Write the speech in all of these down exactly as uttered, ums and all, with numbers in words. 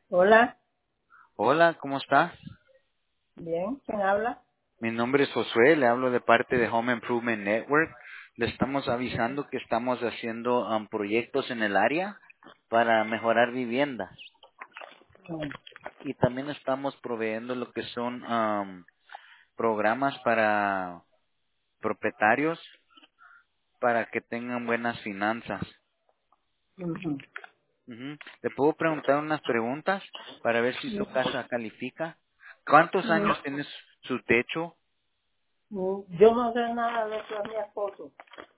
Hola, Hola, ¿cómo está? bien, ¿quién habla? Mi nombre es Josué, le hablo de parte de Home Improvement Network. Le estamos avisando que estamos haciendo um, proyectos en el área para mejorar viviendas. Mm, Y también estamos proveyendo lo que son um, programas para propietarios para que tengan buenas finanzas. ujú. Ujú. ¿Le puedo preguntar unas preguntas para ver si su casa califica? ¿Cuántos Mm, años tiene su techo? mm, Yo no sé nada de eso, es mi esposo.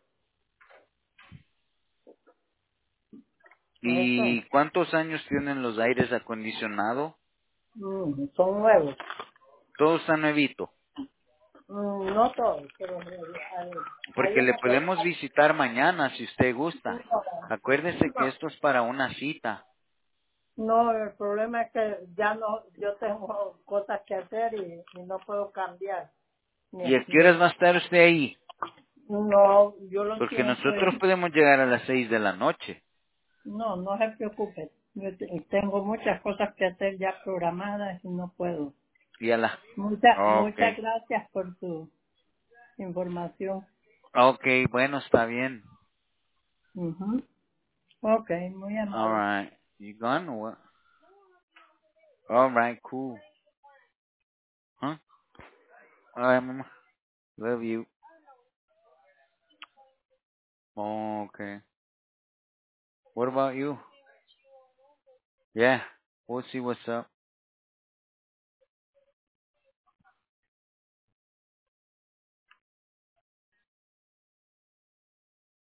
Eso, ¿Y cuántos años tienen los aires acondicionados? mm, son nuevos. Todo está nuevito. Mm, No todos, pero hay, hay Porque le uno que... podemos visitar mañana si usted gusta. Acuérdese que No, esto es para una cita. no, el problema es que ya no, yo tengo cosas que hacer y, y no puedo cambiar. Ni, ¿Y a qué ni, horas va a estar usted ahí? no, yo lo Porque entiendo. nosotros podemos llegar a las seis de la noche. No, no se preocupe. Yo te- tengo muchas cosas que hacer ya programadas y no puedo. Y a la... Muchas, Ok. muchas gracias por su información. Ok, bueno, está bien. Ujú. Ok, muy amable. Alright. You gone or what? Alright, cool. Huh? Alright, mama. Love you. Okay. What about you? Yeah. We'll see what's up.